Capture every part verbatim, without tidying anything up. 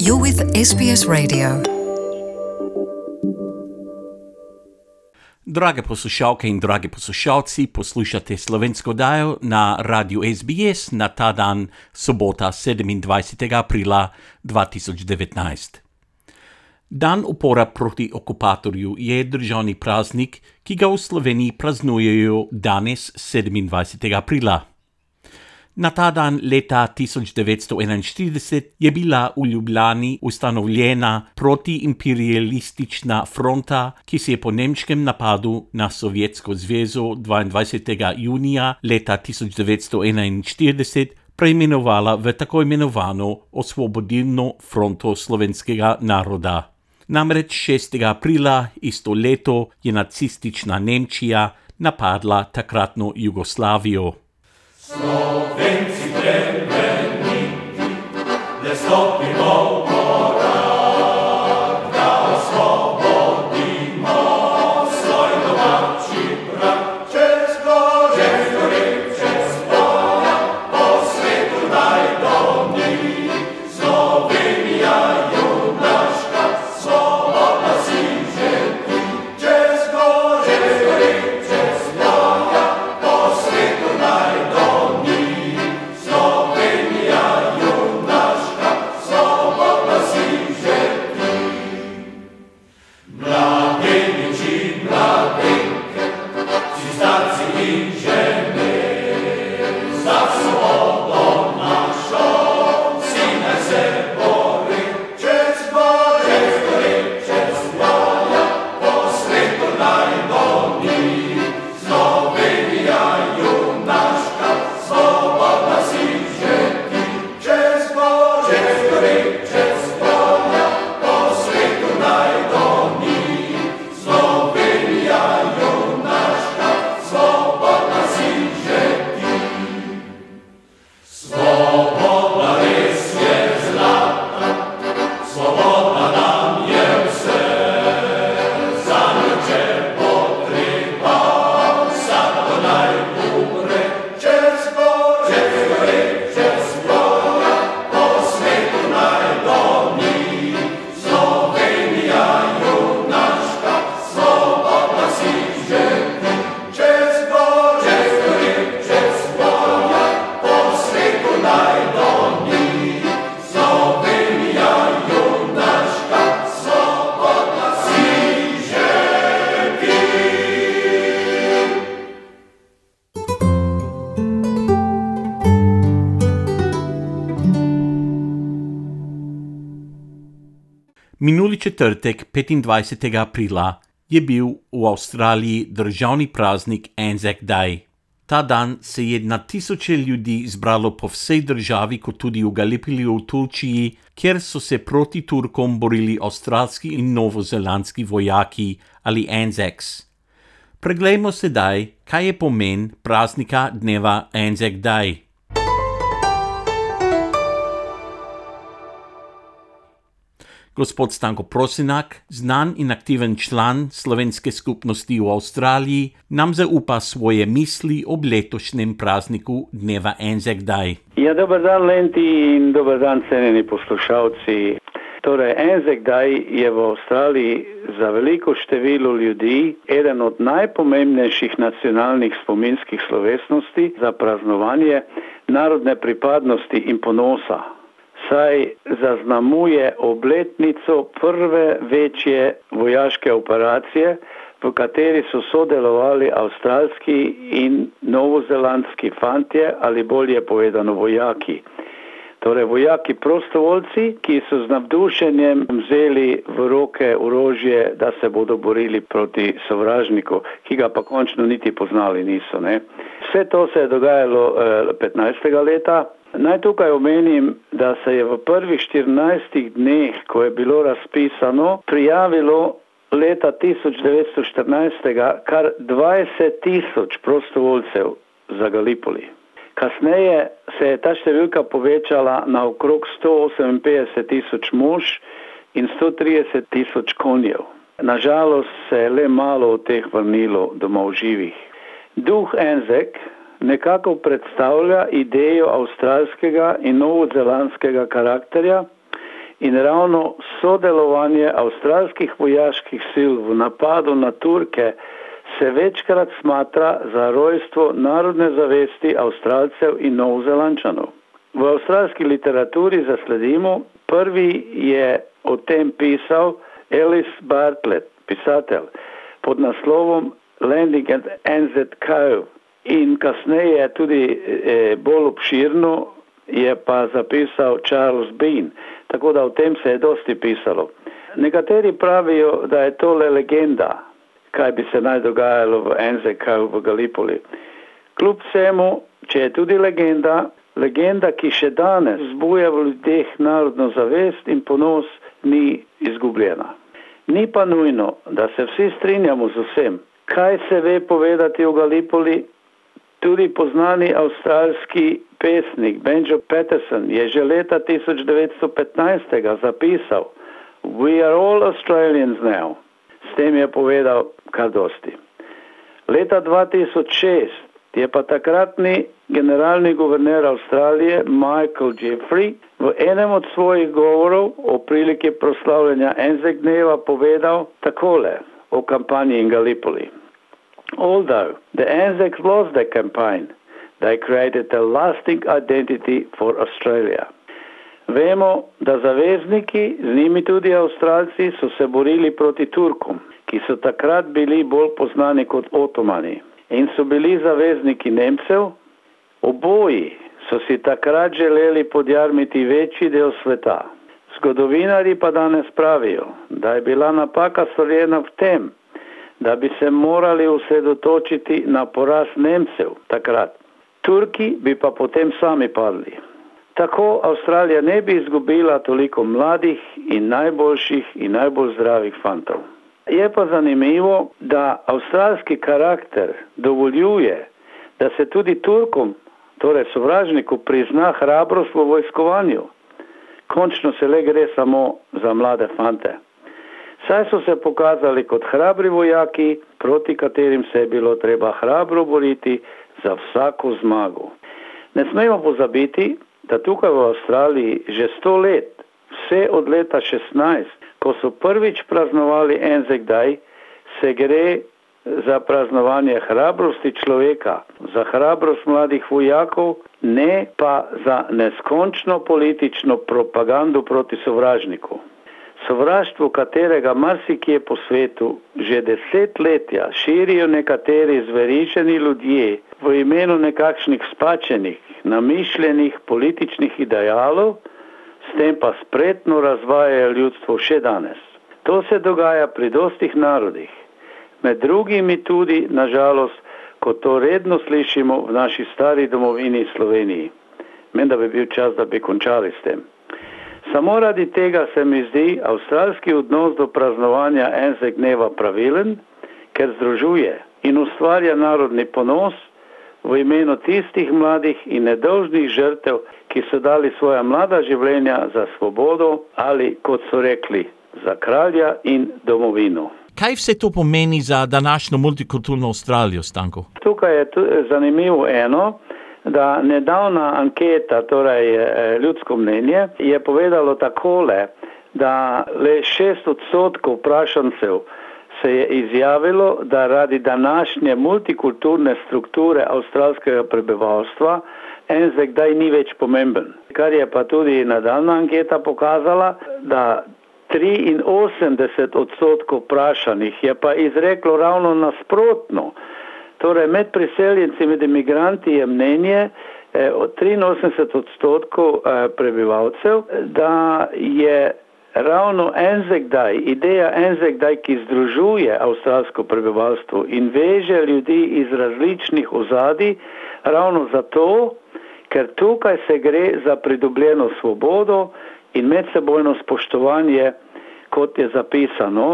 You're with S B S Radio. Drage poslušalke in dragi poslušalci, poslušate slovensko oddajo na radiju S B S na ta dan, sobota sedemindvajsetega aprila dva tisoč devetnajst. Dan upora proti okupatorju je državni praznik, ki ga v Sloveniji praznujejo danes sedemindvajsetega aprila. Na ta dan leta tisoč devetsto enainštirideset je bila v Ljubljani ustanovljena protiimperialistična fronta, ki se je po nemškem napadu na Sovjetsko zvezo dvaindvajsetega junija leta tisoč devetsto enainštirideset preimenovala v tako imenovano Osvobodilno fronto slovenskega naroda. Namreč šestega aprila isto leto je nacistična Nemčija napadla takratno Jugoslavijo. Slovenci plemeni, ne stopimo korak, da osvobodimo svoj domači prag. Čez gore, čez gore, čez polja, po svetu najdolji. Slovenija junaška, svobodna si želi. Čez gore, čez gore, čez polja, po svetu najdolji. Minuli četrtek, petindvajsetega aprila, je bil v Avstraliji državni praznik Anzac Day. Ta dan se je na tisoče ljudi zbralo po vsej državi, kot tudi v Gallipoliju v Turčiji, kjer so se proti Turkom borili avstralski in novozelandski vojaki ali Anzacs. Preglejmo sedaj, kaj je pomen praznika dneva Anzac Day. Gospod Stanko Prosenak, znan in aktiven član slovenske skupnosti v Avstraliji, nam zaupa svoje misli ob letošnjem prazniku dneva Anzac Day. Ja, dober dan, Lenti, in dober dan, cenjeni poslušalci. Torej, Anzac Day je v Avstraliji za veliko število ljudi eden od najpomembnejših nacionalnih spominskih slovesnosti za praznovanje narodne pripadnosti in ponosa, saj zaznamuje obletnico prve večje vojaške operacije, v kateri so sodelovali avstralski in novozelandski fantje, ali bolje povedano vojaki. Torej vojaki prostovoljci, ki so z navdušenjem vzeli v roke orožje, da se bodo borili proti sovražniku, ki ga pa končno niti poznali niso. Ne? Vse to se je dogajalo eh, petnajstega leta. Naj tukaj omenim, da se je v prvih štirinajstih dneh, ko je bilo razpisano, prijavilo leta tisoč devetsto štirinajst kar dvajset tisoč prostovoljcev za Gallipoli. Kasneje se je ta številka povečala na okrog sto oseminpetdeset tisoč mož in sto trideset tisoč konjev. Nažalost se je le malo od teh vrnilo domov živih. Duh Anzac nekako predstavlja idejo avstralskega in novozelandskega karakterja in ravno sodelovanje avstralskih vojaških sil v napadu na Turke se večkrat smatra za rojstvo narodne zavesti Avstralcev in Novozelandčanov. V avstralski literaturi zasledimo, prvi je o tem pisal Ellis Bartlett, pisatelj, pod naslovom Landing at N Z Cove, in kasneje tudi e, bolj obširno je pa zapisal Charles Bean, tako da o tem se je dosti pisalo. Nekateri pravijo, da je to le legenda, kaj bi se naj dogajalo v N Z Cove v Gallipoli. Kljub vsemu, če je tudi legenda, legenda, ki še danes zbuja v ljudeh narodno zavest in ponos, ni izgubljena. Ni pa nujno, da se vsi strinjamo z vsem. Kaj se ve povedati o Gallipoli? Tudi poznani avstralski pesnik Benjo Patterson je že leta tisoč devetsto petnajst zapisal We are all Australians now. S tem je povedal kar dosti. Leta dva tisoč šest je pa takratni generalni guverner Avstralije Michael Jeffrey v enem od svojih govorov o priliki proslavljanja Anzac dneva povedal takole o kampanji in Gallipoli. Although the Anzacs lost their campaign, they created a lasting identity for Australia. Vemo, da zavezniki, z njimi tudi Avstralci, so se borili proti Turkom, ki so takrat bili bolj poznani kot Otomani in so bili zavezniki Nemcev. Oboji so si takrat želeli podjarmiti večji del sveta. Zgodovinarji pa danes pravijo, da je bila napaka storjena v tem, da bi se morali osredotočiti na poraz Nemcev takrat. Turki bi pa potem sami padli. Tako Avstralija ne bi izgubila toliko mladih in najboljših in najbolj zdravih fantov. Je pa zanimivo, da avstralski karakter dovoljuje, da se tudi Turkom, torej sovražniku, prizna hrabrost v vojskovanju. Končno se le gre samo za mlade fante. Saj so se pokazali kot hrabri vojaki, proti katerim se je bilo treba hrabro boriti za vsako zmago. Ne smemo pozabiti, da tukaj v Avstraliji že sto let, vse od leta šestnajst, ko so prvič praznovali Anzac Day, se gre za praznovanje hrabrosti človeka, za hrabrost mladih vojakov, ne pa za neskončno politično propagando proti sovražniku. Sovraštvo, katerega marsikje po svetu že desetletja širijo nekateri zveriženi ljudje v imenu nekakšnih spačenih, namišljenih političnih idealov, s tem pa spretno razvajajo ljudstvo še danes. To se dogaja pri dostih narodih, med drugimi tudi, nažalost, kot to redno slišimo v naši stari domovini Sloveniji. Menda bi bil čas, da bi končali s tem. Samo radi tega se mi zdi avstralski odnos do praznovanja Anzac dneva pravilen, ker združuje in ustvarja narodni ponos v imenu tistih mladih in nedolžnih žrtev, ki so dali svoja mlada življenja za svobodo ali, kot so rekli, za kralja in domovino. Kaj vse to pomeni za današnjo multikulturno Avstralijo, Stanko? Tukaj je zanimivo eno, da nedavna anketa, torej ljudsko mnenje, je povedalo takole, da le šest odstotkov vprašancev se je izjavilo, da radi današnje multikulturne strukture avstralskega prebivalstva Anzac Day ni več pomemben. Kar je pa tudi nadaljna anketa pokazala, da triinosemdeset odstotkov vprašanih je pa izreklo ravno nasprotno. Torej, med priseljenci, med imigranti je mnenje eh, od triinosemdeset odstotkov eh, prebivalcev, da je ravno Anzac Day, ideja Anzac Day, ki združuje avstralsko prebivalstvo in veže ljudi iz različnih ozadij, ravno zato, ker tukaj se gre za pridobljeno svobodo in medsebojno spoštovanje, kot je zapisano.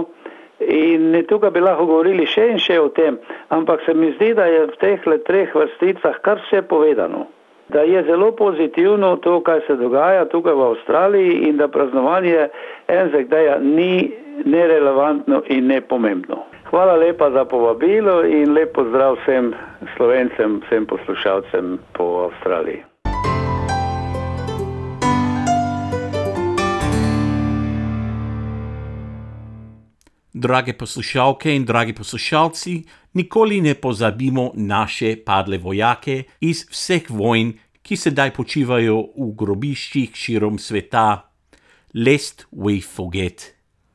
In tukaj bi lahko govorili še in še o tem, ampak se mi zdi, da je v teh le treh vrsticah kar vse povedano. Da je zelo pozitivno to, kaj se dogaja tukaj v Avstraliji in da praznovanje Anzac Daya ni nerelevantno in nepomembno. Hvala lepa za povabilo in lep pozdrav vsem Slovencem, vsem poslušalcem po Avstraliji. Drage poslušalke in dragi poslušalci, nikoli ne pozabimo naše padle vojake iz vseh vojn, ki sedaj počivajo v grobiščih širom sveta. Lest we forget.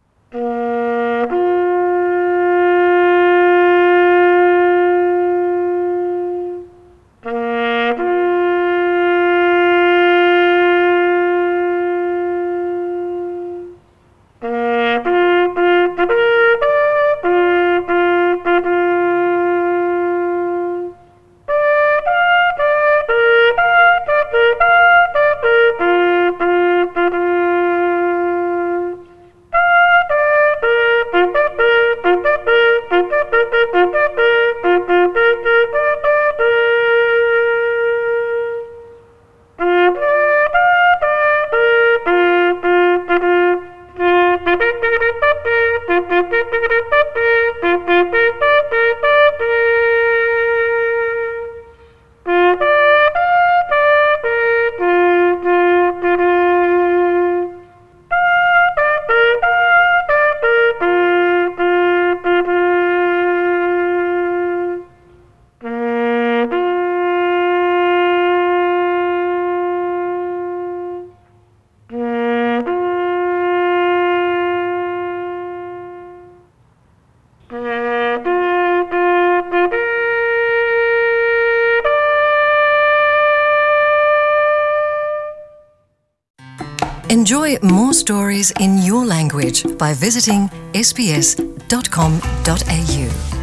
Enjoy more stories in your language by visiting s b s dot com dot a u.